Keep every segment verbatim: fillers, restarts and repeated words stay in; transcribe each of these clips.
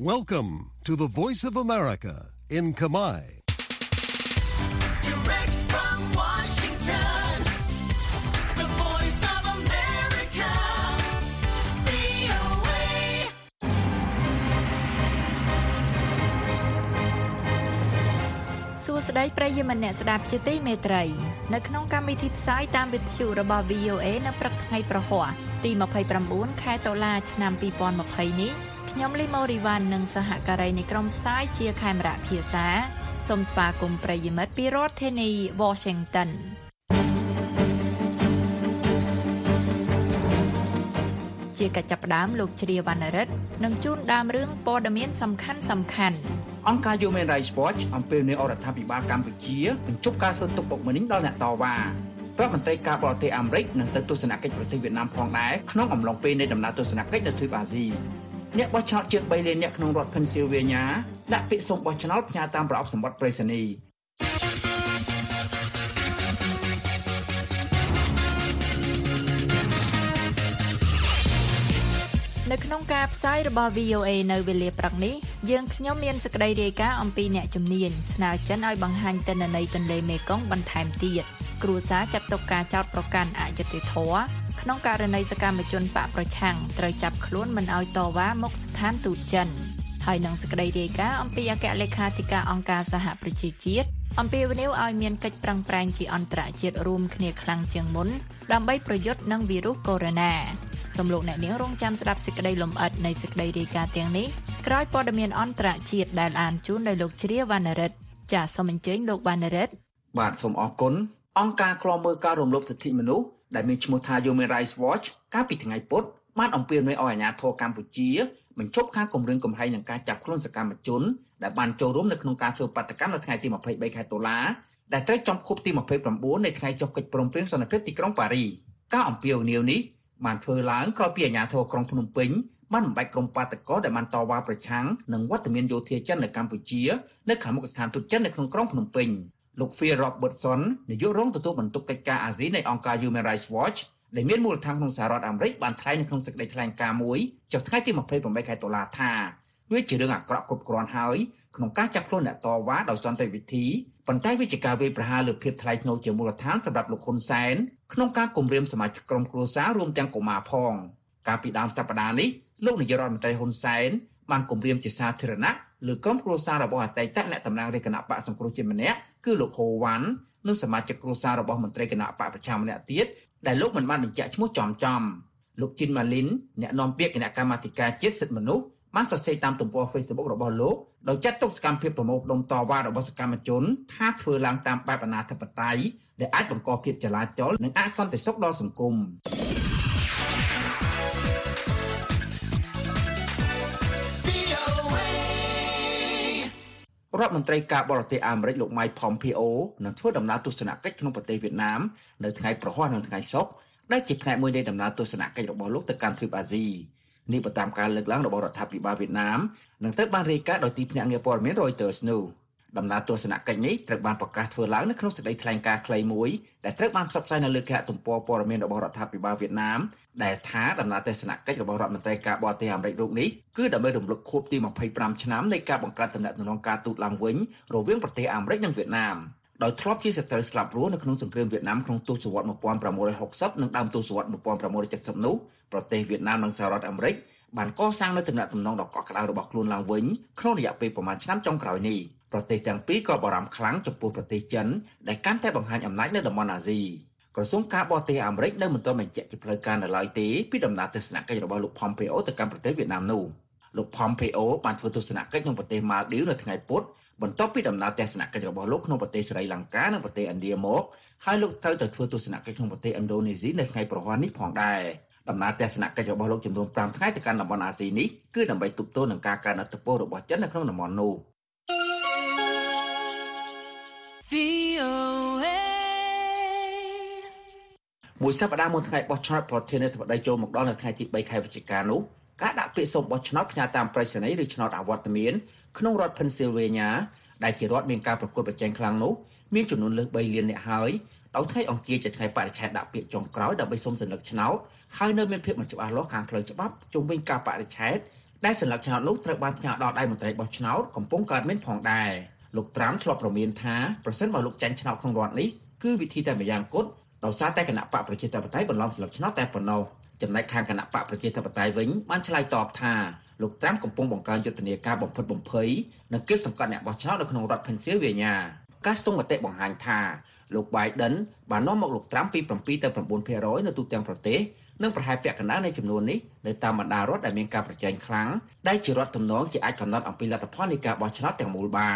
Welcome to the Voice of America in Kamai. Direct from Washington, the Voice of America, វី អូ เอសួស្តីប្រិយមិត្តអ្នកស្ដាប់ជាទីមេត្រីនៅក្នុងកម្មវិធីផ្សាយតាមវិទ្យុរបស់ វី អូ เอ នៅព្រឹកថ្ងៃប្រហ័សទីยี่สิบเก้าខែតុលាឆ្នាំยี่สิบยี่สิบនេះខ្ញុំលីម៉ូរីវ៉ាន់និងសហការីនៃក្រុមផ្សាយជាខេមរៈភាសាសូមស្វាគមន៍ប្រិយមិត្តពីរដ្ឋធានី Washington ជាកិច្ចចាប់ផ្ដើមលោកជ្រាវណ្ណរិទ្ធនឹងជូនដើមរឿងព័ត៌មានសំខាន់សំខាន់អង្គការ Human Rights Watch អំពាវនាវរដ្ឋាភិបាលកម្ពុជាបញ្ឈប់ការធ្វើទុកបុកម្នេញដល់អ្នកតវ៉ាប្រធានមន្ត្រីការបរទេសអាមេរិកនឹងទៅទស្សនកិច្ចប្រទេសវៀតណាមផងដែរក្នុងអំឡុងពេលនៃដំណើរទស្សនកិច្ចនៅទ្វីបអាស៊ីអ្នកបោះឆ្នោតជាងបីលានអ្នកក្នុងរដ្ឋ Pennsylvania ដាក់ពាក្យសុំបោះឆ្នោតផ្ញើតាមប្រអប់សម្បត្តិប្រៃសណីយ៍នៅក្នុងការផ្សាយរបស់ វី អូ เอ នៅវេលាព្រឹកនេះយើងខ្ញុំមានសេចក្តីរាយការណ៍អំពីអ្នកជំនាញស្នើចិនឲ្យបង្ហាញទិន្នន័យទន្លេមេគង្គបន្ថែមទៀតគ្រួសារចាត់ទុកការចោទប្រកាន់អយុត្តិធម៌ក្នុងករណីសកម្មជនបកប្រឆាំងត្រូវចាប់ខ្លួនមិនឲ្យតវ៉ាមុខស្ថានទូតចិនហើយនឹងសេចក្តីរាយការណ៍អំពីអគ្គលេខាធិការអង្គការសហប្រជាជាតិអំពាវនាវឲ្យមានកិច្ចប្រឹងប្រែងជាអន្តរជាតិរួមគ្នាខ្លាំងជាងមុនដើម្បីប្រយុទ្ធនឹងវីរុសកូវីដ -សូមលោកអ្នកនាងរងចាំស្ដាប់សេចក្តីលម្អិតនៃសេចក្តីរាយការណ៍ទាំងនេះក្រោយព័ត៌មានអន្តរជាតិដែលអានជូនដោយលោកជ្រាវវណ្ណរិទ្ធចាសសូមអញ្ជើញលោកវណ្ណរិទ្ធបាទសូមអរគុណអង្គការឃ្លាំមើលការរំលោភសិទ្ធិមនុស្សដែលមានឈ្មោះថា Human Rights Watch កាលពីថ្ងៃពុធបានអំពាវនាវឲ្យអាជ្ញាធរកម្ពុជាបញ្ឈប់ការគំរាមកំហែងនឹងការចាប់ខ្លួនសកម្មជនដែលបានចូលរួមនៅក្នុងការធ្វើបាតកម្មនៅថ្ងៃទីยี่สิบสามខែតុលាដែលត្រូវចំខួបទីยี่สิบเก้าនៃថ្ងៃចុះកិច្ចព្រមព្រៀងសន្តិភាពទីក្រុងប៉ារីសការអំពាវនាវនេះបានធ្វើឡើងក្រោយពីអាជ្ញាធរក្រុងភ្នំពេញបានបំបែកក្រុមបាតកោដែលបានតវ៉ាប្រឆាំងនឹងវត្តមានយោធាចិននៅកម្ពុជានៅខាងមុខស្ថានទូតចិននៅក្នុងក្រុងភ្នំពេញលោក Phil Robertson នាយករងទទួលបន្ទុកកិច្ចការអាស៊ីនៃអង្គការ Human Rights Watch ដែលមានមូលដ្ឋានក្នុងសហរដ្ឋអាមេរិកបានថ្លែងនៅក្នុងសេចក្តីថ្លែងការណ៍មួយចុះថ្ងៃទីยี่สิบแปดខែតុលាថាវាជារឿងអាក្រក់គ្រប់គ្រាន់ហើយក្នុងការចាប់ខ្លួនអ្នកតវ៉ាដោយសន្តិវិធីប៉ុន្តែវាជាការវាយប្រហារលើភាពថ្លៃថ្នូរជាមូលដ្ឋានសម្រាប់លោកហ៊ុនសែនក្នុងការគំរាមសមាជិកក្រុមគ្រួសាររួមទាំងកុមារផងកាលពីដើមសប្តាហ៍នេះលោកនាយករដ្ឋមន្ត្រីហ៊ុនសែនបានគំរាមជាសាធារណៈលើក្រុមគ្រួសាររបស់អតីតអ្នកតំណាងរាជគណៈបកសង្គ្រោះជាតិម្នាក់គឺលោកហូវ៉ាន់និងសមាជិកគ្រួសាររបស់មន្ត្រីគណៈបកប្រឆាំងម្នាក់ទៀតដែលលោកមិនបានបញ្ជាក់ឈ្មោះចំចំលោកជីនម៉ាលីនអ្នកនាំពាក្យគណៈកម្មាធិការជាតិសិទ្ធិមនុស្សបានសរសេរតាមទំព័រ Facebook របស់លោកដោយចាត់ទុកសកម្មភាពប្រមូលផ្ដុំតវ៉ារបស់សកម្មជនថាធ្វើឡើងតាមបែបអនាធិបតេយ្យដែលអាចបង្កភាពចលាចលនិងអសន្តិសុខដល់សង្គមរដ្ឋមន្ត្រីការបរទេសអាមេរិកលោក Mike Pompeo នឹងធ្វើដំណើរទស្សនកិច្ចក្នុងប្រទេសវៀតណាមនៅថ្ងៃប្រហ័សនិងថ្ងៃសុក្រដែលជាផ្នែកមួយនៃដំណើរទស្សនកិច្ចរបស់លោកទៅកាន់ទ្វីបអាស៊ីនេះបើតាមការលើកឡើងរបស់រដ្ឋាភិបាលវៀតណាមនឹងត្រូវបានរាយការណ៍ដោយទីភ្នាក់ងារព័ត៌មាន Reuters នោះដំណើរទស្សនកិច្ចនេះត្រូវបានប្រកាសធ្វើឡើងនៅក្នុងសេចក្តីថ្លែងការណ៍ខ្លីមួយដែលត្រូវបានផ្សព្វផ្សាយនៅលើគេហទំព័រព័ត៌មានរបស់រដ្ឋាភិបាលវៀតណាមដែលថាដំណើរទស្សនកិច្ចរបស់រដ្ឋមន្ត្រីការបរទេសអាមេរិករូបនេះគឺដើម្បីរំលឹកខួបទីยี่สิบห้าឆ្នាំនៃការបង្កើតទំនាក់ទំនងការទូតឡើងវិញរវាងប្រទេសអាមេរិកនិងវៀតណាមដោយធ្លាប់ជាសត្រូវស្លាប់រស់នៅក្នុងសង្គ្រាមវៀតណាមក្នុងទសវត្សរ៍nineteen sixtyនិងដើមទសវត្សរ៍nineteen seventyនោះប្រទេសវៀតណាមនិងសហរដ្ឋអាមេរិកបានកសាងនូវទំនាក់ទំនងដ៏កក់ក្ដៅរបស់ខ្លួនឡើងវិញក្នុងរយៈពេលប្រមាណឆ្នាំចុងក្រោយនេះប្រទេសទាំងពីរក៏បារម្ភខ្លាំងចំពោះប្រទេសចិនដែលកាន់តែបង្ហាញអំណាចនៅតំបន់អាស៊ីក្រសួងការបរទេសអាមេរិកនៅមិនទាន់បញ្ជាក់ជាផ្លូវការនៅឡើយទេពីដំណើរទស្សនកិច្ចរបស់លោក Pompeo ទៅកាន់ប្រទេសវៀតណាមនោះលោក Pompeo បានធ្វើទស្សនកិច្ចក្នុងប្រទេសម៉ាល់ឌីវនៅថ្ងៃពុធបន្ទាប់ពីដំណើរទស្សនកិច្ចរបស់លោកក្នុងប្រទេសស្រីលង្កានិងប្រទេសឥណ្ឌាមកហើយលោកត្រូវទៅធ្វើទស្សនកិច្ចក្នុងប្រទេសឥណ្ឌូនេស៊ីនៅថ្ងៃប្រហ័សនេះផងដែរដំណើរទស្សនកិច្ចរបស់លោកចំនួនfiveថ្ងៃទៅកាន់តំបន់អាស៊ីនេះគឺដើម្បីទប់ទល់នឹងការកើនឥទ្ធិពលរបស់ចិននៅក្នុងតំបន់នោះមួយសប្តាហ៍មុនថ្ងៃបោះឆ្នោតប្រធានាធិបតីចូលមកដល់នៅថ្ងៃទីthreeខែវិច្ឆិកានោះការដាក់ពាក្យសូមបោះឆ្នោតផ្ញើតាមប្រៃសណីយ៍ឬឆ្នោតអវត្តមានក្នុងរដ្ឋ Pennsylvania ដែលជារដ្ឋមានការប្រកួតប្រជែងខ្លាំងនោះមានចំនួនលើសthreeលាននាក់ហើយដោយថ្ងៃអង្គារជាថ្ងៃបរិច្ឆេទដាក់ពាក្យចុងក្រោយដើម្បីសុំសញ្ញាឆ្នោតហើយនៅមានភាពមិនច្បាស់លាស់ខាងផ្លូវច្បាប់ជុំវិញការបរិច្ឆេទដែលសញ្ញាឆ្នោតនោះត្រូវបានផ្ញើដល់ដៃមន្ត្រីបោះឆ្នោតកំពុងកើតមានផងដែរលោកត្រាំធ្លាប់ប្រមានថាប្រសិនបើលោកចាញ់ឆ្នោតក្នុងរដ្ឋនេះគឺវិធីតែម្យ៉ាងគត់ដោយសារតែគណៈបកប្រជាធិបតេយ្យបន្លំសញ្ញាឆ្នោតតែប៉ុណ្ណោះចំណែកខាងគណៈបកប្រជាធិបតេយ្យវិញបានឆ្លើយតបថាលោកត្រាំកំពុងបង្កើនយុទ្ធនាការបំផិតបំភ័យនិងគៀបសង្កត់អ្នកបោះឆ្នោតនៅក្នុងរដ្ឋ Pennsylvania ការស្ទង់មតិបង្ហាញថាលោក Biden បាននាំមកលោកត្រាំពីsevenទៅnineភាគរយ នៅទូទាំងប្រទេសនិងប្រហែលពាក់កណ្ដាលនៃចំនួននេះនៅតាមបណ្ដារដ្ឋដែលមានការប្រជែងខ្លាំងដែលជារដ្ឋទំនងជាអាចកំណត់អំពីលទ្ធផលនៃការបោះឆ្នោតទាំងមូលបាន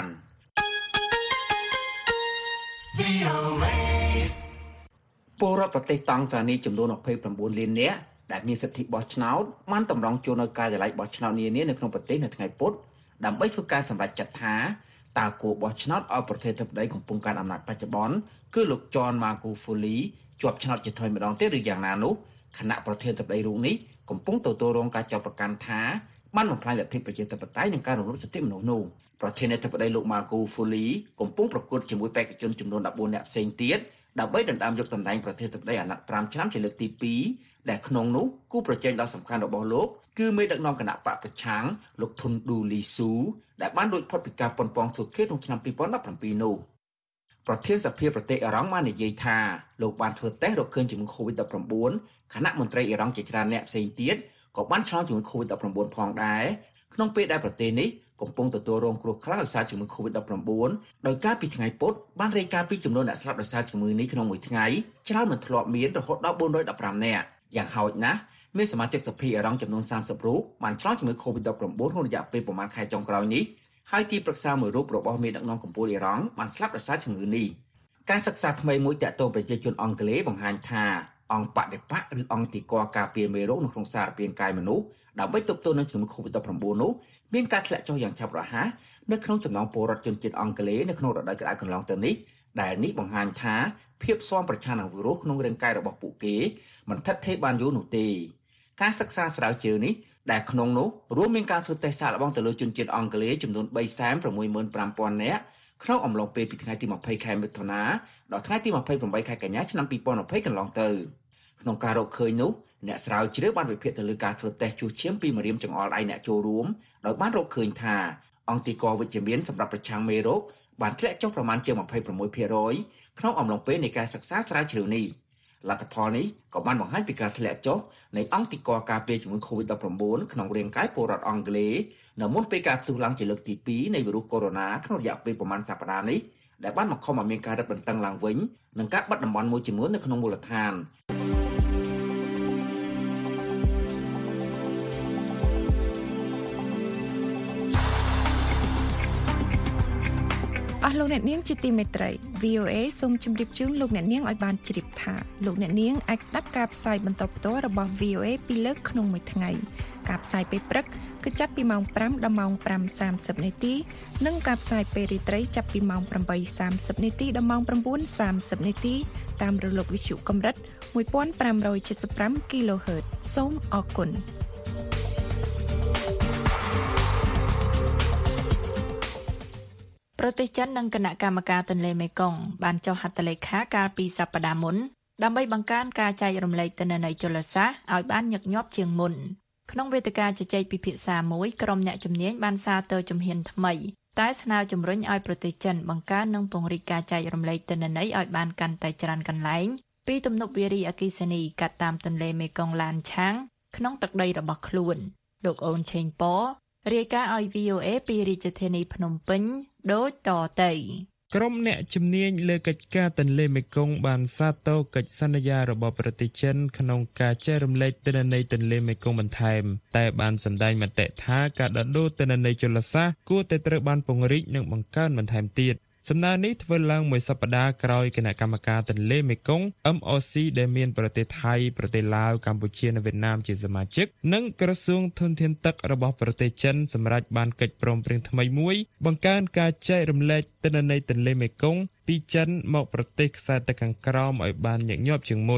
ពលរដ្ឋប្រទេសតង់ហ្សានីចំនួនtwenty-nineលាននាក់ដែលមានសិទ្ធិបោះឆ្នោតបានតម្រង់ចូលនៅការិយាល័យបោះឆ្នោតនានានៅក្នុងប្រទេសនៅថ្ងៃពុធដើម្បីធ្វើការសម្រេចចិត្តថាតើគួរបោះឆ្នោតឲ្យប្រធានាធិបតីកំពុងកាន់អំណាចបច្ចុប្បន្នគឺលោក John Magufuli ជាប់ឆ្នោតជាថ្មីម្ដងទៀតឬយ៉ាងណានោះគណៈប្រធានាធិបតីរូបនេះកំពុងទទួលរងការចោទប្រកាន់ថាបានបំផ្លាញលទ្ធិប្រជាធិបតេយ្យនិងការរំលោភសិទ្ធិមនុស្សនោះប្រធានាធិបតីលោក Magufuli កំពុងប្រកួតជាមួយបេក្ខជនចំនួនfourteenនាក់ផ្សេងទៀតដើម្បីដណ្ដើមយកតំណែងប្រធានាធិបតីអាណត្តិfiveឆ្នាំជាលើកទីtwoដែលក្នុងនោះគូប្រជែងដ៏សំខាន់របស់លោកគឺមេដឹកនាំគណៈបកប្រឆាំងលោក Tundu Lissu ដែលបានរួចផុតពីការប៉ុនប៉ងធ្វើឃាតក្នុងឆ្នាំtwenty seventeenនោះប្រធានសភាប្រទេសអ៊ីរ៉ង់បាននិយាយថាលោកបានធ្វើតេស្តរកឃើញជាមួយ COVID nineteen គណៈមន្ត្រីអ៊ីរ៉ង់ជាច្រើនអ្នកផ្សេងទៀតក៏បានឆ្លងជាមួយ COVID nineteen ផងដែរក្នុងពេលដែលប្រទេសនេះកំពុងទទួលរងគ្រោះខ្លាំងដោយសារជំងឺ COVID nineteen ដោយការពីថ្ងៃពុធបានរាយការណ៍ពីចំនួនអ្នកស្លាប់ដោយសារជំងឺនេះក្នុងមួយថ្ងៃច្រើនមិនធ្លាប់មានរហូតដល់four hundred fifteenនាក់យ៉ាងហោចណាស់មានសមាជិកសភាអ៊ីរ៉ង់ចំនួនthirtyរូបបានឆ្លងជំងឺ COVID nineteen ក្នុងរយៈពេលប្រមាណខែចុងក្រោយនេះហើយទីប្រឹក្សាមួយរូបរបស់មេដឹកនាំកម្ពុជាអ៊ីរ៉ង់បានស្លាប់ដោយសារជំងឺនេះការសិក្សាថ្មីមួយទាក់ទងប្រជាជនអង់គ្លេសបង្ហាញថាអង្គបដិបកឬអង្គទីគាការពារមេរោគនៅក្នុងសារពាង្គកាយមនុស្សដើម្បីទប់ទល់នឹងជំងឺ COVID nineteen នោះមានការធ្លាក់ចុះយ៉ាងឆាប់រហ័សនៅក្នុងចំណោមពលរដ្ឋជនជាតិអង់គ្លេសនៅក្នុងរដូវក្តៅកន្លងទៅនេះដែលនេះបង្ហាញថាភាពស៊ាំប្រឆាំងនឹងវីរុសក្នុងរាងកាយរបស់ពួកគេមិនថិតថេរបានយូរនោះទេការសិក្សាស្រាវជ្រាវនេះដែលក្នុងនោះរួមមានការធ្វើតេស្តសាកល្បងទៅលើជនជាតិអង់គ្លេសចំនួនthree six five thousandនាក់ក្នុងអំឡុងពេលពីថ្ងៃទីtwentyខែមិថុនាដល់ថ្ងៃទីtwenty-eightខែកញ្ញាឆ្នាំtwenty twentyកន្លងទៅក្នុងការរកឃើញនោះអ្នកស្រាវជ្រាវបានវិភាគទៅលើការធ្វើតេស្តជួសឈាមពីម្រាមចង្អុលដៃអ្នកចូលរួមដោយបានរកឃើញថាអង្គទីគាវិជ្ជមានសម្រាប់ប្រឆាំងមេរោគបានធ្លាក់ចុះប្រមាណជាងtwenty-sixភាគរយក្នុងអំឡុងពេលនៃការសិក្សាស្រាវជ្រាវនេះលទ្ធផលនេះក៏បានបង្ហាញពីការធ្លាក់ចុះនៃអង្គទីគាការពារជំងឺ COVID nineteen ក្នុងរាងកាយពលរដ្ឋអង់គ្លេសនៅមុនពេលការផ្ទុះឡើងជាលើកទីtwoនៃវីរុសកូវីដ -nineteen ក្នុងរយៈពេលប្រមាណសប្តាហ៍នេះដែលបានបង្ខំឲ្យមានការរឹតបន្តឹងឡើងវិញនិងការបិទតំបន់មួយចំនួននៅក្នុងមូលដ្ឋានអស់លោកអ្នកនាងជាទីមេត្រី V O A សូមជម្រាបជូនលោកអ្នកនាងឲ្យបានជ្រាបថាលោកអ្នកនាងអាចស្ដាប់ការផ្សាយបន្តផ្ទាល់របស់ V O A ពីរលើកក្នុងមួយថ្ងៃការផ្សាយពេលព្រឹកគឺចាប់ពីម៉ោងfiveដល់ម៉ោងfive thirtyនាទីនិងការផ្សាយពេលរាត្រីចាប់ពីម៉ោងeight thirtyនាទីដល់ម៉ោងnine thirtyនាទីតាមរលកវិទ្យុកម្រិតfifteen seventy-five គីឡូហឺត សូមអរគុណប្រទេសចិននិងគណៈកម្មការទន្លេមេគង្គបានចុះហត្ថលេខាកាលពីសប្តាហ៍មុនដើម្បីបង្កើនការចែករំលែកទិន្នន័យជលសាស្ត្រឲ្យបានញឹកញាប់ជាងមុនក្នុងវេទិកាជជែកពិភាក្សាមួយក្រុមអ្នកជំនាញបានសារទៅជំហានថ្មីតែស្នើជំរុញឲ្យប្រទេសចិនបង្កើននិងពង្រីកការចែករំលែកទិន្នន័យឲ្យបានកាន់តែច្រើនកន្លែងពីទំនប់វារីអគ្គិសនីកាត់តាមទន្លេមេគង្គឡានឆាងក្នុងទឹកដីរបស់ខ្លួនលោកអូនឆេងប៉រាយការណ៍ឲ្យ V O A ពីរាជធានីភ្នំពេញដូចតទៅក្រុមអ្នកជំនាញលើកិច្ចការទន្លេមេគង្គបានសាទរកិច្ចសន្យារបស់ប្រទេសចិនក្នុងការចែករំលែកទិន្នន័យទន្លេមេគង្គបន្ថែមតែបានសម្ដែងមតិថាការដដូរទិន្នន័យជលសាស្ត្រគួរតែត្រូវបានពង្រីកនិងបង្កើនបន្ថែមទៀតសំណើនេះធ្វើឡើងមួយសប្តាហ៍ក្រោយគណៈកម្មការទន្លេមេគង្គ M O C ដែលមានប្រទេសថៃប្រទេសឡាវកម្ពុជានិងវៀតណាមជាសមាជិកនិងក្រសួងធនធានទឹករបស់ប្រទេសចិនសម្រាប់បានកិច្ចព្រមព្រៀងថ្មីមួយបង្កើនការចែករំលែកទិន្នន័យទន្លេមេគង្គពីចិនមកប្រទេសខ្សែទឹកខាងក្រោមឲ្យបានញឹកញាប់ជាងមុន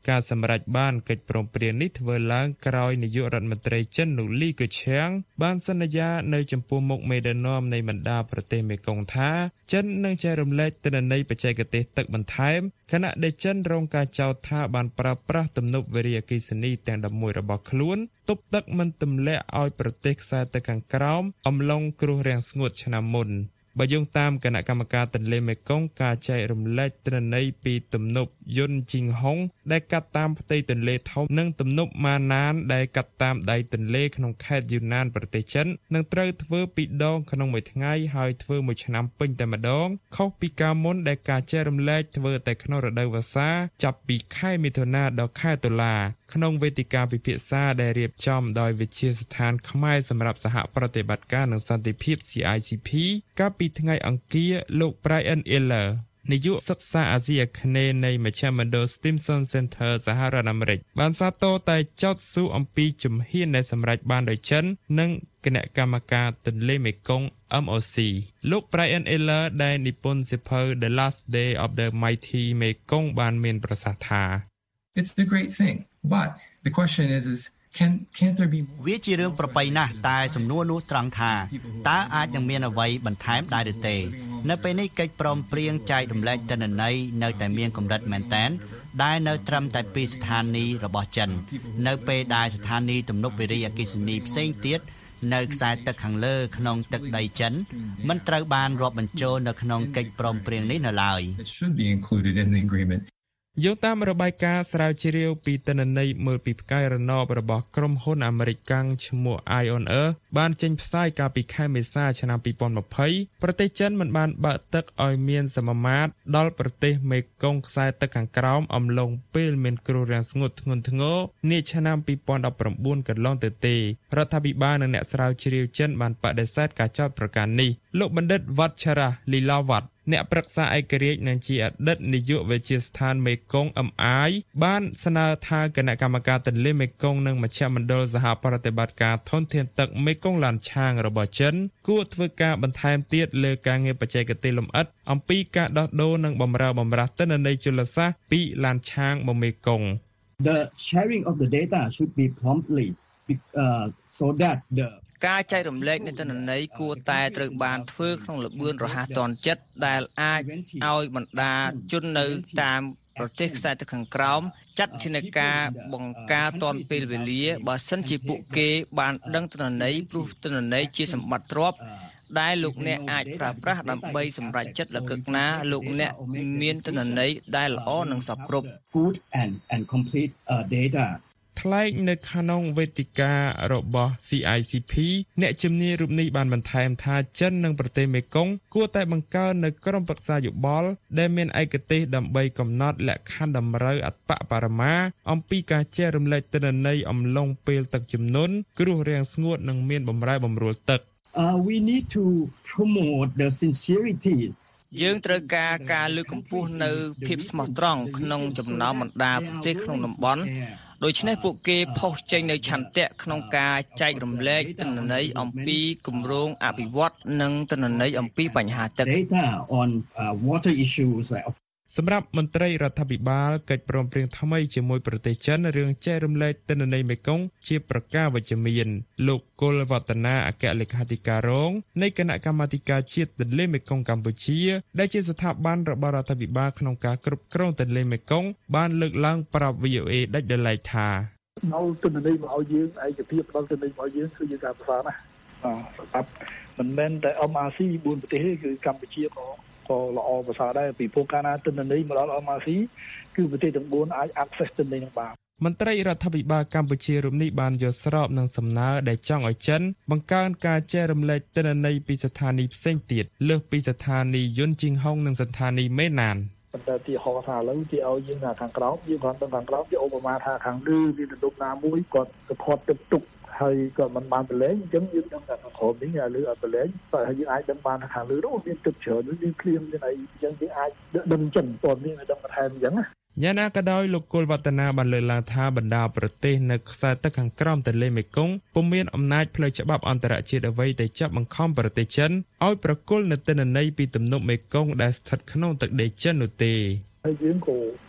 ការសម្រេចបានកិច្ចព្រមព្រៀងនេះធ្វើឡើងក្រោយនាយករដ្ឋមន្ត្រីចិនលោកលីកឺឈៀងបានសន្យានៅចំពោះមុខមេដឹកនាំនៃបណ្ដាប្រទេសមេគង្គថាចិននឹងចែករំលែកទិន្នន័យបច្ចេកទេសទឹកបន្ថែមខណៈដែលចិនរងការចោទថាបានប្រើប្រាស់ទំនប់វារីអគ្គិសនីទាំងដប់មួយរបស់ខ្លួនទប់ទឹកមិនទម្លាក់ឲ្យប្រទេសខ្សែទឹកខាងក្រោមអំឡុងគ្រោះរាំងស្ងួតឆ្នាំមុនបើយោងតាមគណៈកម្មការទន្លេមេគង្គការចែករំលែកទិន្នន័យពីទំនប់យុនជីងហុងដែលកាត់តាមផ្ទៃទន្លេធំនិងទំនប់ម៉ាណានដែលកាត់តាមដៃទន្លេក្នុងខេត្តយូណានប្រទេសចិននឹងត្រូវធ្វើពីរដងក្នុងមួយថ្ងៃហើយធ្វើមួយឆ្នាំពេញតែម្ដងខុសពីកាលមុនដែលការចែករំលែកធ្វើតែក្នុងរដូវវស្សាចាប់ពីខែមិថុនាដល់ខែតុលាក្នុងវេទិកាពិភាក្សាដែលរៀបចំដោយវិទ្យាស្ថានខ្មែរសម្រាប់សហប្រតិបត្តិការនិងសន្តិភាព C I C P កាលពីថ្ងៃអង្គារលោក Brian Eller នាយកសិក្សាអាស៊ីអាគ្នេយ៍នៃមជ្ឈមណ្ឌល Stimson Center សហរដ្ឋអាមេរិកបានសាទរតែចោទសួរអំពីជំហានដែលសម្រេចបានដោយចិននិងគណៈកម្មការទន្លេមេគង្គ M O C លោក Brian Eller ដែលនិពន្ធសៀវភៅ The Last Day of the Mighty Mekong បានមានប្រសាសន៍ថា It's the great thing but the question is is can can't there be វាជារឿងប្រពៃណាស់តែសំណួរនោះត្រង់ថាតើអាចនឹងមានអ្វីបន្ថែមដែរឬទេនៅពេលនេះកិច្ចព្រមព្រៀងចែករំលែកទិន្នន័យនៅតែមានកម្រិតមែនទែនដែលនៅត្រឹមតែពីស្ថានីយ៍របស់ចិននៅពេលដែលស្ថានីយ៍ទំនប់វារីអគ្គិសនីផ្សេងទៀតនៅខ្សែទឹកខាងលើក្នុងទឹកដីចិនមិនត្រូវបានរាប់បញ្ចូលនៅក្នុងកិច្ចព្រមព្រៀងនេះនៅឡើយ It should be included in the agreement យោងតាមរបាយការណ៍ស្រាវជ្រាវពីទិន្នន័យមើលពីផ្កាយរណបរបស់ក្រុមហ៊ុនអាមេរិកកាំងឈ្មោះ Ion Earth បានចេញផ្សាយកាលពីខែមេសាឆ្នាំពីរពាន់ម្ភៃប្រទេសចិនមិនបានបើកទឹកឲ្យមានសមមាត្រដល់ប្រទេសមេគង្គខ្សែទឹកខាងក្រោមអំឡុងពេលមានគ្រោះរាំងស្ងួតធ្ងន់ធ្ងរនាឆ្នាំពីរពាន់ដប់ប្រាំបួនកន្លងទៅទេរដ្ឋាភិបាលនិងអ្នកស្រាវជ្រាវចិនបានបដិសេធការចោទប្រកាន់នេះលោកបណ្ឌិតវ៉ាត់ឆារ៉ាលីឡាវ៉ាត់អ្នកប្រឹក្សាឯករាជ្យនិងជាអតីតនាយកវិទ្យាស្ថានមេគង្គ M I បានស្នើថាគណៈកម្មការទន្លេមេគង្គនិងមជ្ឈមណ្ឌលសហប្រតិបត្តិការធនធានទឹកមេគង្គឡានឆាងរបស់ចិនគួរធ្វើការបន្ថែមទៀតលើការងារបច្ចេកទេសលម្អិតអំពីការដោះដូរនិងបម្រើបម្រាស់ទិន្នន័យជលសាស្ត្រពីឡានឆាងមកមេគង្គ The sharing of the data should be promptly uh, so that the ការចែករំលែកនៃទិន្នន័យគួរតែត្រូវបានធ្វើក្នុងល្បឿនរហ័សទាន់ចិត្តដែលអាចឲ្យបណ្ដាជននៅតាមប្រទេសខ្សែទឹកខាងក្រោមចាត់ជាការបង្ការទាន់ពេលវេលាបើសិនជាពួកគេបានដឹងទិន្នន័យព្រោះទិន្នន័យជាសម្បត្តិទ្រព្យដែលលោកអ្នកអាចប្រើប្រាស់ដើម្បីសម្រេចចិត្តលក្ខណៈណាលោកអ្នកមានទិន្នន័យដែលល្អនិងសពគ្រប់ good and and complete uh, data ថ្លែងនៅក្នុងវេទិការបស់ C I C P អ្នកជំនាញរូបនេះបានបន្ថែមថាចិននិងប្រទេសមេគង្គគួរតែបង្កើននៅក្រុមប្រឹក្សាយោបល់ដែលមានឯកទេសដើម្បីកំណត់លក្ខខណ្ឌតម្រូវអត្តបរមាអំពីការចែករំលែកទិន្នន័យអំឡុងពេលទឹកជំនន់គ្រោះរាំងស្ងួតនិងមានបម្រែបម្រួលទឹក uh, we need to promote the sincerity យើងត្រូវការការលើកកម្ពស់នៅភាពស្មោះត្រង់ក្នុងចំណោមបណ្ដាប្រទេសក្នុងតំបន់ដូច្នេះពួកគេផុសចេញនៅឆន្ទៈក្នុងការចែករំលែកទិន្នន័យអំពីគម្រោងអភិវឌ្ឍនិងទិន្នន័យអំពីបញ្ហាទឹក data on uh, water issues like សម្រាប់មន្ត្រីរដ្ឋាភិបាលកិច្ចព្រមព្រៀងថ្មីជាមួយប្រទេសចិនរឿងចែករំលែកទិន្នន័យមេគង្គជាប្រការវិជ្ជមានលោកគុលវឌ្ឍនាអគ្គលេខាធិការរងនៃគណៈកម្មាធិការជាតិទន្លេមេគង្គកម្ពុជាដែលជាស្ថាប័នរបស់រដ្ឋាភិបាលក្នុងការគ្រប់គ្រងទន្លេមេគង្គបានលើកឡើងប្រាប់ V O A ដាច់ដោយឡែកថានៅទិន្នន័យមកឲ្យយើងឯកភាពដល់ទិន្នន័យមកឲ្យយើងគឺជាការប្រសើរណាស់សម្រាប់មិនមែនតែ M R C បួនប្រទេសទេគឺកម្ពុជាក៏ក៏ល្អប្រសើរដែរពីព្រោះកាលណាទិន្នន័យមកដល់ M R C គឺប្រទេសទាំងបួនអាច access ទិន្នន័យនឹងបានមន្ត្រីរដ្ឋាភិបាលកម្ពុជារូបនេះបានយល់ស្របនឹងសំណើដែលចង់ឲ្យចិនបង្កើនការចែករំលែកទិន្នន័យពីស្ថានីយ៍ផ្សេងទៀតលើសពីស្ថានីយ៍យុនជីងហុងនិងស្ថានីយ៍មេណានប៉ុន្តែទីហោថាឥឡូវគេឲ្យយើងថាខាងក្រោមយើងគ្រាន់តែខាងក្រោមគេឧបមាថាខាងលើមានទំនប់ណាមួយគាត់ទៅផត់ទឹកទុកហើយក៏មិនបានប្រឡែងអញ្ចឹងយើងដឹងថាខាងក្រោមនេះឥឡូវអត់ប្រឡែងតែយើងអាចដឹងបានថាខាងលើនោះមានទឹកច្រើនមានភ្លៀងមានអីអញ្ចឹងយើងអាចដឹងចិនតើមានដឹងបន្ថែមអញ្ចឹងណាយ៉ាងណាក៏ដោយលោកគុលវឌ្ឍនាបានលើកឡើងថាបណ្ដាប្រទេសនៅខ្សែទឹកខាងក្រោមទន្លេមេគង្គពុំមានអំណាចផ្លូវច្បាប់អន្តរជាតិអ្វីដែលចាប់បង្ខំប្រទេសចិនឲ្យប្រគល់នូវទិន្នន័យពីទំនប់មេគង្គដែលស្ថិតក្នុងទឹកដីចិននោះទេហើយយើងក៏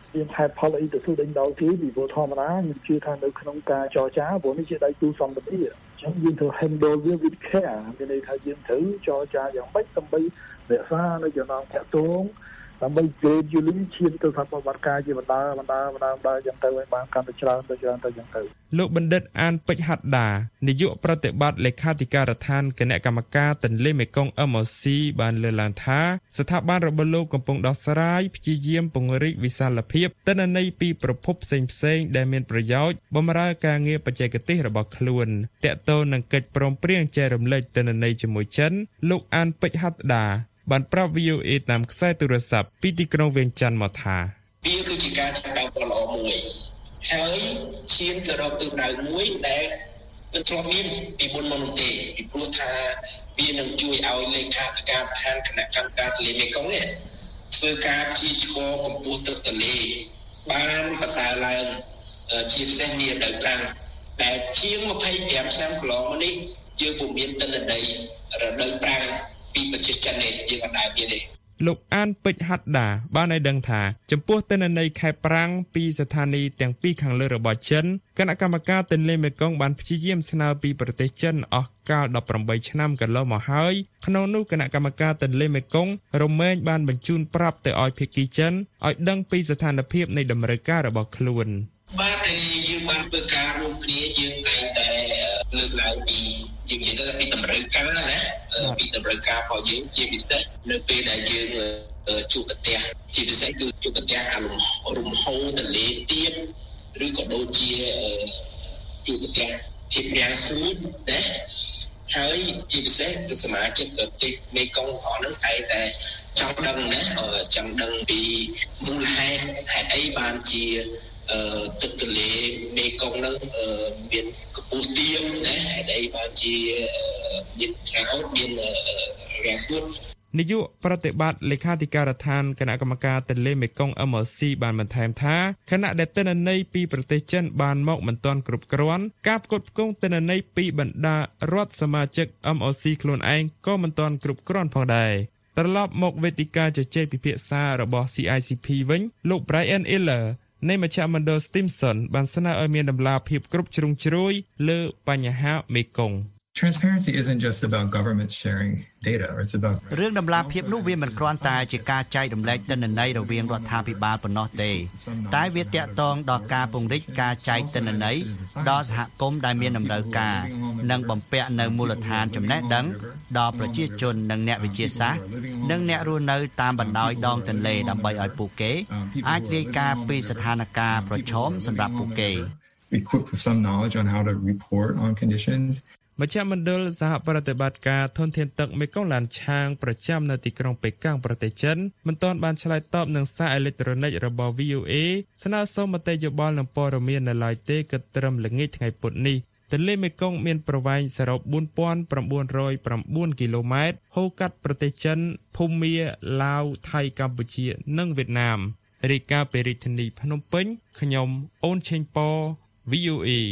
យើងហេតុផលអីទៅសួរដេញដោលគេពីព្រោះធម្មតាខ្ញុំជឿថានៅក្នុងការចរចាព្រោះនេះជាដៃគូសន្តិភាពអញ្ចឹងយើងត្រូវ handle វា with care មានន័យថាយើងត្រូវចរចាយ៉ាងម៉េចដើម្បីរក្សានៅចំណងតាក់ទងដើម្បីជេរយូលីឈានទៅថាបបត្តិការជាបណ្ដាបណ្ដាបណ្ដាបណ្ដាយ៉ាងទៅឲ្យបានកាន់តែច្រើនទៅច្រើនទៅយ៉ាងទៅលោកបណ្ឌិតអានពេជ្រហត្តានាយកប្រតិបត្តិលេខាធិការដ្ឋានគណៈកម្មការទន្លេមេគង្គ អេម អូ ស៊ី បានលើកឡើងថាស្ថាប័នរបស់លោកកំពុងដោះស្រាយព្យាយាមពង្រីកវិសាលភាពទិន្នន័យពីប្រភពផ្សេងផ្សេងដែលមានប្រយោជន៍បម្រើការងារបច្ចេកទេសរបស់ខ្លួនតាក់ទងនឹងកិច្ចព្រមព្រៀងចែករំលែកទិន្នន័យជាមួយចិនលោកអានពេជ្រហត្តាបានប្រាប់ វី អូ អេ តាមខ្សែទូរស័ព្ទពីទីក្រុងវៀងច័ន្ទមកថាវាគឺជាការចាប់ផ្ដើមដ៏ល្អមួយហើយឈានទៅរកទិសដៅមួយដែលមិនធ្លាប់មានពីមុនមកនោះទេពីព្រោះថាវានឹងជួយឲ្យលេខាធិការដ្ឋានគណៈកម្មការទន្លេមេគង្គនេះធ្វើការព្យាឆ្កកម្ពស់ទឹកទន្លេបានប្រសើរឡើងជាពិសេសនារដូវប្រាំងដែលជាងម្ភៃប្រាំឆ្នាំកន្លងមកនេះយើងពុំមានទិន្នន័យរដូវប្រាំងពីប្រទេសចិននេះយើងអត់ដែលមានទេលោកអានពេជ្រហត្តាបានឲ្យដឹងថាចំពោះទិន្នន័យខែប្រាំងពីស្ថានីយ៍ទាំងពីរខាងលើរបស់ចិនគណៈកម្មការទន្លេមេគង្គបានព្យាយាមស្នើពីប្រទេសចិនអស់កាលដប់ប្រាំបីឆ្នាំកន្លងមកហើយក្នុងនោះគណៈកម្មការទន្លេមេគង្គរមែងបានបញ្ជូនប្រាប់ទៅឲ្យភាគីចិនឲ្យដឹងពីស្ថានភាពនៃតម្រូវការរបស់ខ្លួនបាទយើងបានធ្វើការរួមគ្នាយើងតែងតែលើកឡើងពីយើងនិយាយទៅពីតម្រូវការណាពីតម្រូវការរបស់យើងជាពិសេសនៅពេលដែលយើងជួបប្រទះជាពិសេសគឺជួបប្រទះអារម្មណ៍រំហូរទន្លេទៀបឬក៏ដូចជាជួបប្រទះភាពរាំងស្ងួតណាហើយជាពិសេសគឺសមាជិកប្រទេសមេគង្គផងហ្នឹងតែតែចង់ដឹងណាចង់ដឹងពីមូលហេតុហេតុអីបានជាអឺទឹកទន្លេមេគង្គនឹងមានកម្ពស់ទាបណាហេតុអីបានជាមានថ្នោតមានរាំងស្ងួតនាយកប្រតិបត្តិលេខាធិការដ្ឋានគណៈកម្មការទន្លេមេគង្គ អេម អូ ស៊ី បានបន្ថែមថាខណៈដែលទិន្នន័យពីប្រទេសចិនបានមកមិនទាន់គ្រប់គ្រាន់ការផ្គត់ផ្គង់ទិន្នន័យពីបណ្ដារដ្ឋសមាជិក អេម អូ ស៊ី ខ្លួនឯងក៏មិនទាន់គ្រប់គ្រាន់ផងដែរត្រឡប់មកវេទិកាជជែកពិភាក្សារបស់ ស៊ី អាយ ស៊ី ភី វិញលោក Brian Ellerនៃមជ្ឈមណ្ឌល Stimson បានស្នើឲ្យមានដំណាភាពគ្រប់ជ្រុងជ្រោយលើបញ្ហាមេគង្គ Transparency isn't just about government sharing data or it's about រឿងដំណាភាពនោះវាមិនគ្រាន់តែជាការចែករំលែកទិន្នន័យរវាងរដ្ឋាភិបាលប៉ុណ្ណោះទេតែវាទាក់ទងដល់ការពង្រីកការចែកទិន្នន័យដល់សហគមន៍ដែលមានតម្រូវការនិងបំពាក់នៅមូលដ្ឋានចំណេះដឹងដល់ប្រជាជននិងអ្នកវិទ្យាសាស្ត្រនិងអ្នករស់នៅតាមបណ្ដោយដងទន្លេដើម្បីឲ្យពួកគេអាចរាយការណ៍ពីស្ថានភាពប្រឈមសម្រាប់ពួកគេ equipped with some knowledge on how to report on conditions មជ្ឈមណ្ឌលសហប្រតិបត្តិការធនធានទឹកមេគង្គឡានឆាងប្រចាំនៅទីក្រុងប៉េកាំងប្រទេសចិនមិនទាន់បានឆ្លើយតបនឹងសារអេឡិចត្រូនិករបស់ វី អូ អេ ស្នើសុំមតិយោបល់និងព័ត៌មាននៅឡើយទេគិតត្រឹមល្ងាចថ្ងៃពុធនេះទន្លេមេគង្គមានប្រវែងសរុបបួនពាន់៩រយ៩គីឡូម៉ែត្រហូរកាត់ប្រទេសចិនភូមាឡាវថៃកម្ពុជានិងវៀតណាមរាយការណ៍ពីរាជធានីភ្នំពេញខ្ញុំអូនឆេងប៉ វី អូ អេ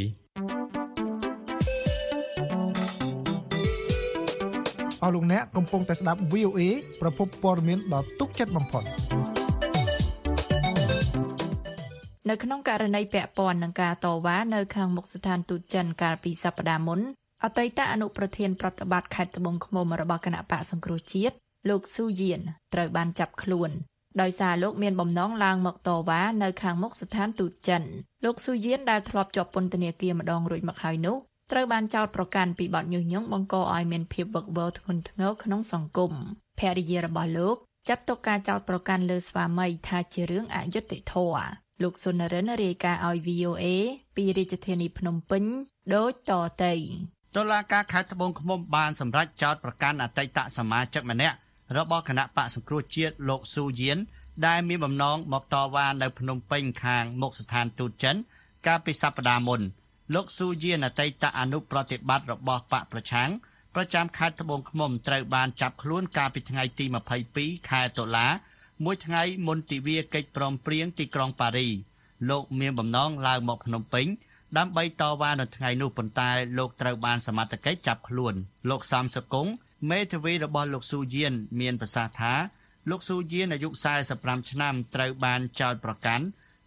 អស់លោកអ្នកកំពុងតែស្ដាប់ វី អូ អេ ប្រភពព័ត៌មានដ៏ទុកចិត្តបំផុតនៅក្នុងករណីពាក់ព័ន្ធនឹងការតវ៉ានៅខាងមុខស្ថានទូតចិនកាលពីសប្តាហ៍មុនអតីតអនុប្រធានប្រតិបត្តិខេត្តត្បូងឃ្មុំរបស់គណៈបកសង្គ្រោះជាតិលោកស៊ូយៀនត្រូវបានចាប់ខ្លួនដោយសារលោកមានបំណងឡើងមកតវ៉ានៅខាងមុខស្ថានទូតចិនលោកស៊ូយៀនដែលធ្លាប់ជាប់ពន្ធនាគារម្ដងរួចមកហើយនោះត្រូវបានចោទប្រកាន់ពីបទញុះញង់បង្កឲ្យមានភាពវឹកវរធ្ងន់ធ្ងរក្នុងសង្គមភរិយារបស់លោកចាត់ទុកការចោទប្រកាន់លើស្វាមីថាជារឿងអយុត្តិធម៌លោកសុនរិនរាយការណ៍ឲ្យ វី អូ អេ ពីរាជធានីភ្នំពេញដូចតទៅតុលាការខេត្តត្បូងឃ្មុំបានសម្រេចចោទប្រកាន់អតីតសមាជិកម្នាក់របស់គណៈបកសង្គ្រោះជាតិលោកស៊ូយៀនដែលមានបំណងមកតវ៉ានៅភ្នំពេញខាងមុខស្ថានទូតចិនកាលពីសប្តាហ៍មុនលោកស៊ូយៀនអតីតអនុប្រតិបត្តិរបស់បកប្រឆាំងប្រចាំខេត្តត្បូងឃ្មុំត្រូវបានចាប់ខ្លួនកាលពីថ្ងៃទីម្ភៃពីរខែតុលាមួយថ្ងៃមុនទិវាកិច្ចព្រមព្រៀងទីក្រុងប៉ារីលោកមានបំណងឡើងមកភ្នំពេញដើម្បីតវ៉ានៅថ្ងៃនោះប៉ុន្តែលោកត្រូវបានសមត្ថកិច្ចចាប់ខ្លួនលោកសំសកុងមេធាវីរបស់លោកស៊ូយៀនមានប្រសាសន៍ថាលោកស៊ូយៀនអាយុសែនសិបប្រាំឆ្នាំត្រូវបានចោទប្រកាន់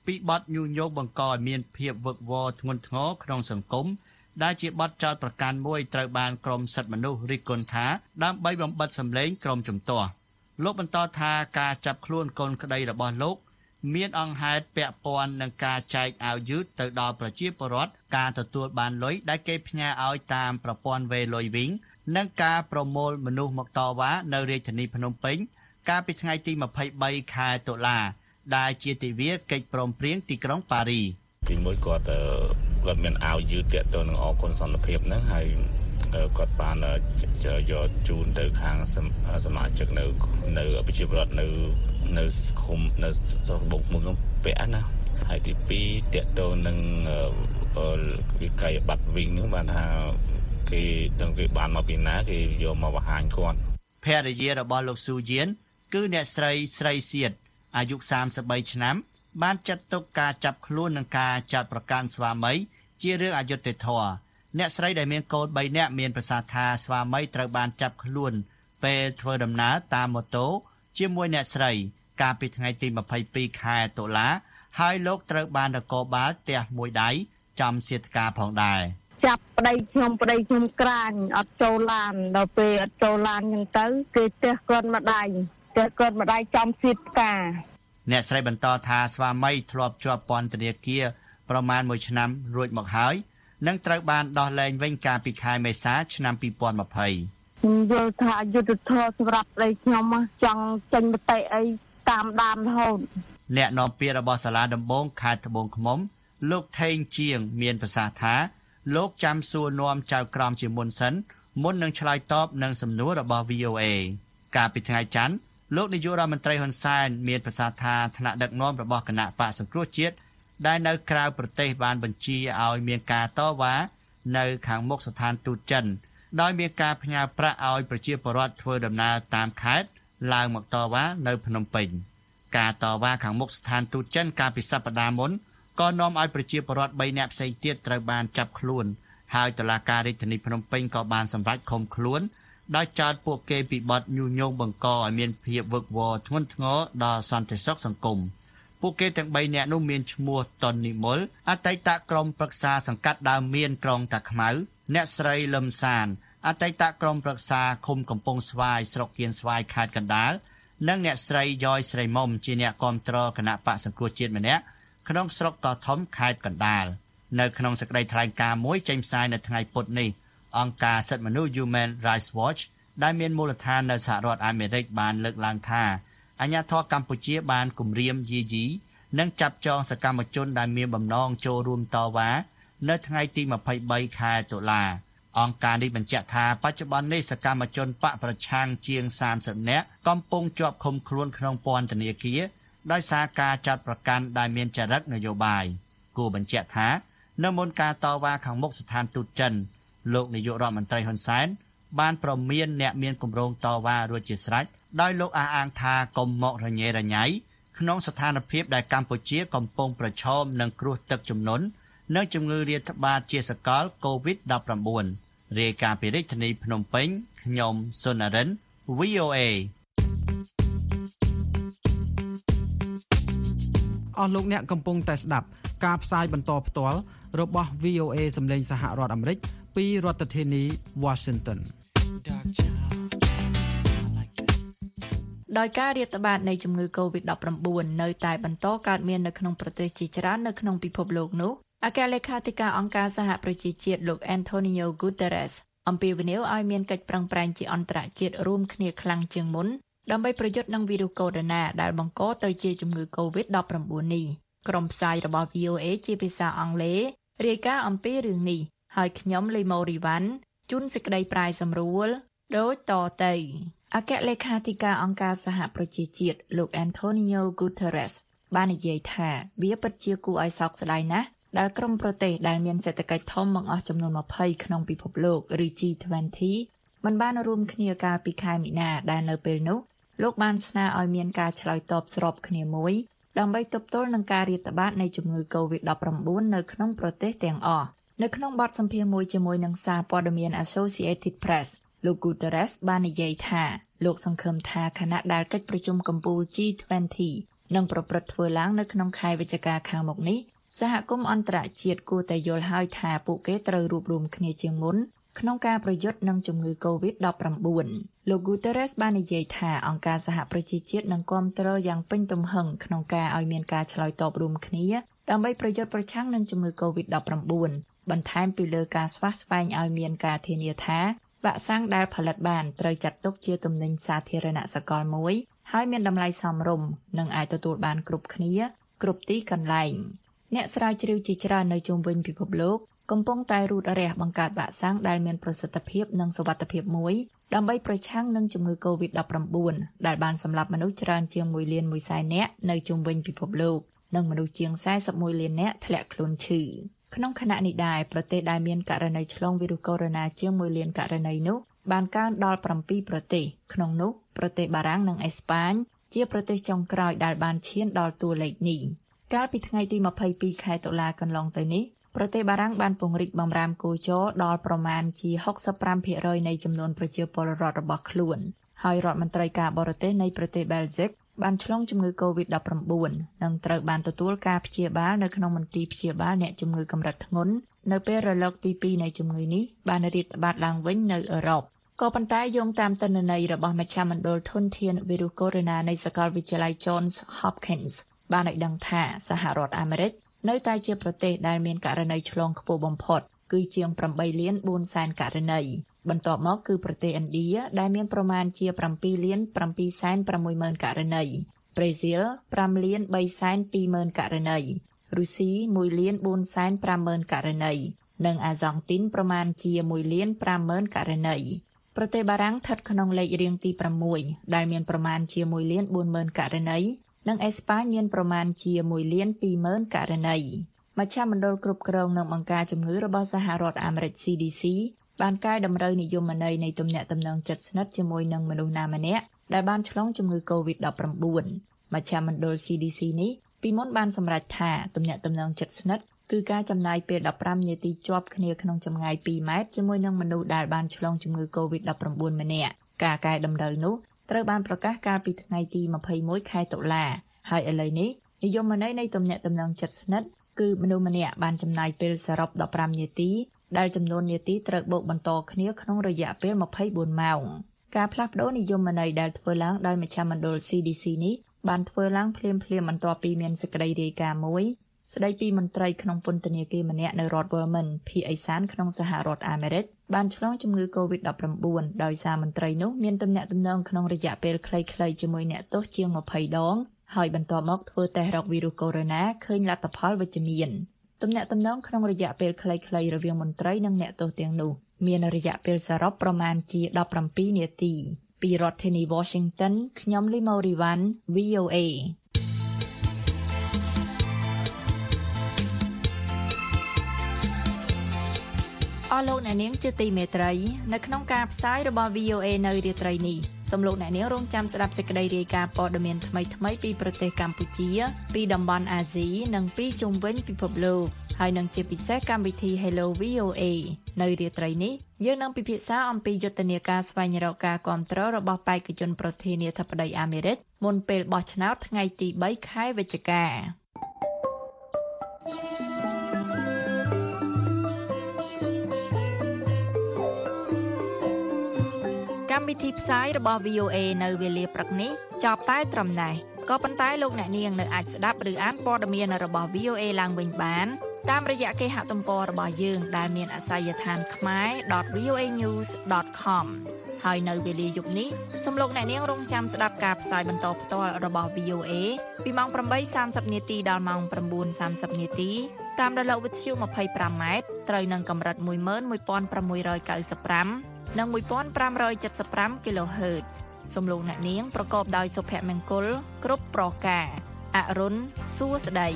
ពីបទញុះញង់បង្កឲ្យមានភាពវឹកវរធ្ងន់ធ្ងរក្នុងសង្គមដែលជាបទចោទប្រកាន់មួយត្រូវបានក្រមសិទ្ធិមនុស្សរិះគន់ថាដើម្បីបំបិទសម្លេងក្រុមជំទាស់លោកបន្តថាការចាប់ខ្លួនកូនក្តីរបស់លោកមានអង្គហេតុពាក់ព័ន្ធនឹងការចែកអាវយឺតទៅដល់ប្រជាពលរដ្ឋការទទួលបានលុយដែលគេផ្ញើឲ្យតាមប្រព័ន្ធវេលុយវិញនិងការប្រមូលមនុស្សមកតវ៉ានៅរាជធានីភ្នំពេញកាលពីថ្ងៃទីម្ភៃបីខែតុលាដែលជាទិវាកិច្ចព្រមព្រៀងទីក្រុងប៉ារីទីមួយគាត់គាត់មានអាវយឺតទាក់ទងនឹងអគុណសន្តិភាពហ្នឹងហើយគាត់បានយកជូនទៅខាងសមាជិកនៅនៅប្រជាពលរដ្ឋនៅនៅឃុំនៅស្រុកបុកមុខនោះពាក់ណាហើយទីពីរទាក់ទងនឹងវិក័យប័ត្រវិញហ្នឹងបានថាគេទាំងគេបានមកពីណាគេយកមកបង្ហាញគាត់ភរិយារបស់លោកស៊ូយៀនគឺអ្នកស្រីស្រីសៀតអាយុសាមសិបបីឆ្នាំបានចាត់ទុកការចាប់ខ្លួននិងការចាត់ប្រកាន់ស្វាមីជារឿងអយុត្តិធម៌អ្នកស្រីដែលមានកូនបីនាក់មានប្រសាសន៍ថាស្វាមីត្រូវបានចាប់ខ្លួនពេលធ្វើដំណើរតាមម៉ូតូជាមួយអ្នកស្រីកាលពីថ្ងៃទីម្ភៃពីរខែតុលាហើយលោកត្រូវបាននគរបាលទះមួយដៃចំសៀតការផងដែរចាប់ប្តីខ្ញុំប្តីខ្ញុំក្រាញអត់ចូលឡានដល់ពេលអត់ចូលឡានហ្នឹងទៅគេទះគាត់មួយដៃទះគាត់មួយដៃចំសៀតការអ្នកស្រីបន្តថាស្វាមីធ្លាប់ជាប់ពន្ធនាគារប្រមាណមួយឆ្នាំរួចមកហើយនិងត្រូវបានដោះលែងវិញកាលពីខែមេសាឆ្នាំពីរពាន់ម្ភៃខ្ញុំយល់ថាយុទ្ធធម៌សម្រាប់ប្តីខ្ញុំចង់ចេញមតិអីតាមដានរហូតអ្នកនាំពាក្យរបស់សាលាដំបងខេត្តត្បូងឃ្មុំលោកថេងជាងមានប្រសាសន៍ថាលោកចាំសួរនាំចៅក្រមជាមុនសិនមុននឹងឆ្លើយតបនឹងសំណួររបស់ វី អូ អេ កាលពីថ្ងៃច័ន្ទលោកនាយករដ្ឋមន្ត្រីហ៊ុនសែនមានប្រសាសន៍ថាថ្នាក់ដឹកនាំរបស់គណៈបកសង្គ្រោះជាតិដែលនៅក្រៅប្រទេសបានបញ្ជាឲ្យមានការតវ៉ានៅខាងមុខស្ថានទូតចិនដោយមានការផ្ញើប្រាក់ឲ្យប្រជាពលរដ្ឋធ្វើដំណើរតាមខេត្តឡើងមកតវ៉ានៅភ្នំពេញការតវ៉ាខាងមុខស្ថានទូតចិនកាលពីសប្តាហ៍មុនក៏នាំឲ្យប្រជាពលរដ្ឋបីនាក់ផ្សេងទៀតត្រូវបានចាប់ខ្លួនហើយតុលាការរាជធានីភ្នំពេញក៏បានសម្រេចឃុំខ្លួនដោយចោទពួកគេពីបទញុះញង់បង្កឲ្យមានភាពវឹកវរធ្ងន់ធ្ងរដល់សន្តិសុខសង្គមពួកគេទាំងបីនាក់នោះមានឈ្មោះតុននិមលអតីតក្រុមប្រឹក្សាសង្កាត់ដើមមានក្រុងតាខ្មៅអ្នកស្រីលឹមសានអតីតក្រុមប្រឹក្សាឃុំកំពង់ស្វាយស្រុកគៀនស្វាយខេត្តកណ្ដាលនិងអ្នកស្រីយ៉យស្រីមុំជាអ្នកគាំទ្រគណៈបកសង្គ្រោះជាតិម្នាក់ក្នុងស្រុកកោះធំខេត្តកណ្ដាលនៅក្នុងសេចក្តីថ្លែងការណ៍មួយចេញផ្សាយនៅថ្ងៃពុធនេះអង្គការសិទ្ធិមនុស្ស Human Rights Watch ដែលមានមូលដ្ឋាននៅសហរដ្ឋអាមេរិកបានលើកឡើងថាអាជ្ញាធរកម្ពុជាបានគំរាមយាយីនិងចាប់ចងសកម្មជនដែលមានបំណងចូលរួមតវ៉ានៅថ្ងៃទីម្ភៃបីខែតុលាអង្គការនេះបញ្ជាក់ថាបច្ចុប្បន្ននេះសកម្មជនបកប្រឆាំងជាងសាមសិបនាក់កំពុងជាប់ឃុំខ្លួនក្នុងពន្ធនាគារដោយសារការចាត់ប្រកាន់ដែលមានចរិតនយោបាយគួរបញ្ជាក់ថានៅមុនការតវ៉ាខាងមុខស្ថានទូតចិនលោកនាយករដ្ឋមន្ត្រីហ៊ុនសែនបានប្រមានអ្នកមានគម្រោងតវ៉ារួចជាស្រេចដោយលោកអះអាងថាកុំមករញ៉េរញ៉ៃក្នុងស្ថានភាពដែលកម្ពុជាកំពុងប្រឈមនឹងគ្រោះទឹកជំនន់និងជំងឺរាតត្បាតជាសកល កូវីដ ដប់ប្រាំបួន រាយការណ៍ពីរាជធានីភ្នំពេញខ្ញុំសុននរិន វី អូ អេអស់លោកអ្នកកំពុងតែស្ដាប់ការផ្សាយបន្តផ្ទាល់របស់ វី អូ អេ សម្លេងសហរដ្ឋអាមេរិកពីរដ្ឋធានី Washington ដោយការរាតត្បាតនៃជំងឺ កូវីដ ដប់ប្រាំបួន នៅតែបន្តកើតមាននៅក្នុងប្រទេសជាច្រើននៅក្នុងពិភពលោកនោះអគ្គលេខាធិការអង្គការសហប្រជាជាតិលោក Antonio Guterres អំពាវនាវឲ្យមានកិច្ចប្រឹងប្រែងជាអន្តរជាតិរួមគ្នាខ្លាំងជាងមុនដើម្បីប្រយុទ្ធនឹងវីរុសកូវីដ ដែលបង្កទៅជាជំងឺ កូវីដ ដប់ប្រាំបួន នេះក្រុមផ្សាយរបស់ វី អូ អេ ជាភាសាអង់គ្លេសរាយការណ៍អំពីរឿងនេះហើយខ្ញុំលីម៉ូរីវ៉ាន់ជូនសេចក្តីប្រាយសម្រួលដូចតទៅអគ្គលេខាធិការអង្គការសហប្រជាជាតិលោក Antonio Guterres បាននិយាយថាវាពិតជាគួរឲ្យសោកស្ដាយណាស់ដែលក្រុមប្រទេសដែលមានសេដ្ឋកិច្ចធំបង្អស់ចំនួនម្ភៃក្នុងពិភពលោកឬ ជី ยี่สิบ មិនបានរួមគ្នាកាលពីខែមីនាដែលនៅពេលនោះលោកបានស្នើឲ្យមានការឆ្លើយតបស្របគ្នាមួយដើម្បីទប់ទល់នឹងការរាតត្បាតនៃជំងឺ កូវីដ ដប់ប្រាំបួន នៅក្នុងប្រទេសទាំងអស់នៅក្នុងបទសម្ភាសន៍មួយជាមួយនឹងសារព័ត៌មាន Associated Press លោក Guterres បាននិយាយថាលោកសង្ឃឹមថាខណៈដែលកិច្ចប្រជុំកំពូល ជី ยี่สิบនឹងប្រព្រឹត្តធ្វើឡើងនៅក្នុងខែវិច្ឆិកាខាងមុខនេះសហគមន៍អន្តរជាតិគួរតែយល់ហើយថាពួកគេត្រូវរួបរวมគ្នាជាងមុនក្នុងការប្រយុទ្ធនឹងជំងឺ កូវីដ ដប់ប្រាំបួន លោក Guterres បាននិយាយថាអង្គការសហប្រជាជាតិនឹងគាំទ្រយ៉ាងពេញទំហឹងក្នុងការឲ្យមានការឆ្លើយតបរួមគ្នាដើម្បីប្រយុទ្ធប្រឆាំងនឹងជំងឺ កូវីដ ដប់ប្រាំបួន បន្ថែមពីលើការស្វះស្វែងឲ្យមានការធានាថាវ៉ាក់សាំងដែលផលិតបានត្រូវចាត់ទុកជាទំនិញសាធារណៈសកលមួយហើយមានតម្លៃសមរម្យនិងអាចទទួលបានគ្រប់គ្នាគ្រប់ទីកន្លែងអ្នកស្រាវជ្រាវជាច្រើននៅជុំវិញពិភពលោកកំពុងតែរូតរះបង្កើតវ៉ាក់សាំងដែលមានប្រសិទ្ធភាពនិងសុវត្ថិភាពមួយដើម្បីប្រឆាំងនឹងជំងឺ កូវីដ ដប់ប្រាំបួន ដែលបានសម្លាប់មនុស្សច្រើនជាងមួយលានមួយសែននាក់នៅជុំវិញពិភពលោកនិងមនុស្សជាងសែនសិបមួយលាននាក់ធ្លាក់ខ្លួនឈឺក្នុងខណៈនេះដែរប្រទេសដែលមានករណីឆ្លងវីរុសកូវីដ ជាងមួយលានករណីនោះបានកើនដល់ប្រាំពីរប្រទេសក្នុងនោះប្រទេសបារាំងនិងអេស្ប៉ាញជាប្រទេសចុងក្រោយដែលបានឈានដល់តួលេខនេះកាលពីថ្ងៃទីម្ភៃពីរខែតុលាកន្លងទៅនេះប្រទេសបារាំងបានពង្រីកបម្រាមគោចរដល់ប្រមាណជាហុកសិបប្រាំភាគរយនៃចំនួនប្រជាពលរដ្ឋរបស់ខ្លួនហើយរដ្ឋមន្ត្រីការបរទេសនៃប្រទេសបែលហ្សិកបានឆ្លងជំងឺ កូវីដ ដប់ប្រាំបួន និងត្រូវបានទទួលការព្យាបាលនៅក្នុងមន្ទីរព្យាបាលអ្នកជំងឺកម្រិតធ្ងន់នៅពេលរលកទីពីរនៃជំងឺនេះបានរាតត្បាតឡើងវិញនៅអឺរ៉ុបក៏ប៉ុន្តែយោងតាមទិន្នន័យរបស់មជ្ឈមណ្ឌលធនធានវីរុសកូវីដ នៃសាកលវិទ្យាល័យ Johns Hopkins បានឲ្យដឹងថាសហរដ្ឋអាមេរិកនៅតែជាប្រទេសដែលមានករណីឆ្លងខ្ពស់បំផុតគឺជាងប្រាំបីលានបួនសែនករណីបន្ទាប់មកគឺប្រទេសឥណ្ឌាដែលមានប្រមាណជាប្រាំពីរលានប្រាំពីរសែនប្រាំមួយម៉ឺនករណីប្រេស៊ីលប្រាំលានបីសែនពីរម៉ឺនករណីរុស្ស៊ីមួយលានបួនសែនប្រាំម៉ឺនករណីនិងអាហ្សង់ទីនប្រមាណជាមួយលានប្រាំម៉ឺនករណីប្រទេសបារាំងស្ថិតក្នុងលេខរៀងទីប្រាំមួយដែលមានប្រមាណជាមួយលានបួនម៉ឺនករណីនិងអេស្ប៉ាញមានប្រមាណជាមួយលានពីរម៉ឺនករណីមជ្ឈមណ្ឌលគ្រប់គ្រងនិងបង្ការជំងឺរបស់សហរដ្ឋអាមេរិក C D C បានកែតម្រូវនិយមន័យនៃទំនាក់ទំនងជិតស្និទ្ធជាមួយនឹងមនុស្សណាម្នាក់ដែលបានឆ្លងជំងឺ កូវីដ ដប់ប្រាំបួន មជ្ឈមណ្ឌល C D C នេះពីមុនបានសម្រេចថាទំនាក់ទំនងជិតស្និទ្ធគឺការចំណាយពេលដប់ប្រាំនាទីជាប់គ្នាក្នុងចម្ងាយពីរម៉ែត្រជាមួយនឹងមនុស្សដែលបានឆ្លងជំងឺ កូវីដ ដប់ប្រាំបួន ម្នាក់ការកែតម្រូវនោះត្រូវបានប្រកាសកាលពីថ្ងៃទីម្ភៃមួយខែតុលាហើយឥឡូវនេះនិយមន័យនៃទំនាក់ទំនងជិតស្និទ្ធគឺមនុស្សម្នាក់បានចំណាយពេលសរុបដប់ប្រាំនាទីដែលចំនួននាទីត្រូវបូកបន្តគ្នាក្នុងរយៈពេលម្ភៃបួនម៉ោងការផ្លាស់ប្តូរនិយមន័យដែលធ្វើឡើងដោយមជ្ឈមណ្ឌល C D C នេះបានធ្វើឡើងភ្លាមៗបន្ទាប់ពីមានសេចក្តីរាយការណ៍មួយស្តីពីមន្ត្រីក្នុងពន្ធនាគារម្នាក់នៅរដ្ឋ Vermont ភាគឦសានក្នុងសហរដ្ឋអាមេរិកបានឆ្លងជំងឺ កូវីដ ដប់ប្រាំបួន ដោយសារមន្ត្រីនោះមានទំនាក់ទំនងក្នុងរយៈពេលខ្លីៗជាមួយអ្នកទោសជាងម្ភៃដងហើយបន្ទាប់មកធ្វើតេស្តរកវីរុសកូវីដ ឃើញលទ្ធផលវិជ្ជមានទំនាក់ទំនងក្នុងរយៈពេលខ្លីៗរវាងមន្ត្រីនិងអ្នកទោសទាំងនោះមានរយៈពេលសរុបប្រមាណជាដប់ប្រាំពីរនាទីពីរដ្ឋធានី Washington ខ្ញុំលីម៉ូរីវ៉ាន់ V O Aអស់លោកអ្នកនាងជាទីមេត្រីនៅក្នុងការផ្សាយរបស់ V O A នៅរាត្រីនេះសូមលោកអ្នកនាងរងចាំស្ដាប់សេចក្តីរាយការណ៍ព័ត៌មានថ្មីៗពីប្រទេសកម្ពុជាពីតំបន់អាស៊ីនិងពីជុំវិញពិភពលោកហើយនឹងជាពិសេសកម្មវិធី Hello V O A នៅរាត្រីនេះយើងនឹងពិភាក្សាអំពីយុទ្ធនាការស្វែងរកការគាំទ្ររបស់បេក្ខជនប្រធានាធិបតីអាមេរិកមុនពេលបោះឆ្នោតថ្ងៃទីបីខែវិច្ឆិកាកម្មវិធីផ្សាយរបស់ V O A នៅវេលាព្រឹកនេះចប់តែត្រឹមណេះក៏ប៉ុន្តែលោកអ្នកនាងនៅអាចស្ដាប់ឬអានព័ត៌មានរបស់ V O A ឡើងវិញបានតាមរយៈគេហទំព័ររបស់យើងដែលមានអាសយដ្ឋាន khmae dot v o a news dot com ហើយនៅវេលាយប់នេះសូមលោកអ្នកនាងរងចាំស្ដាប់ការផ្សាយបន្តផ្ទាល់របស់ V O A ពីម៉ោងប្រាំបីសាមសិបនាទីដល់ម៉ោងប្រាំបួនសាមសិបនាទីតាមរលកវិទ្យុម្ភៃប្រាំម៉ែត្រត្រូវនឹងកម្រិតមួយម៉ឺនមួយពាន់ប្រាំមួយរយកៅសិបប្រាំនិងមួយពាន់ប្រាំរយседប្រាំ kHz សូមលោកអ្នកនាងប្រកបដោយសុភមង្គលគ្រប់ប្រការអរុនសួស្តី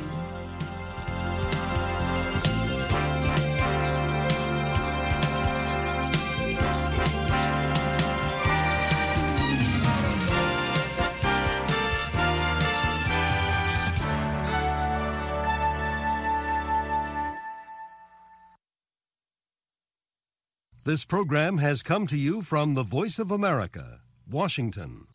This program has come to you from the Voice of America, Washington.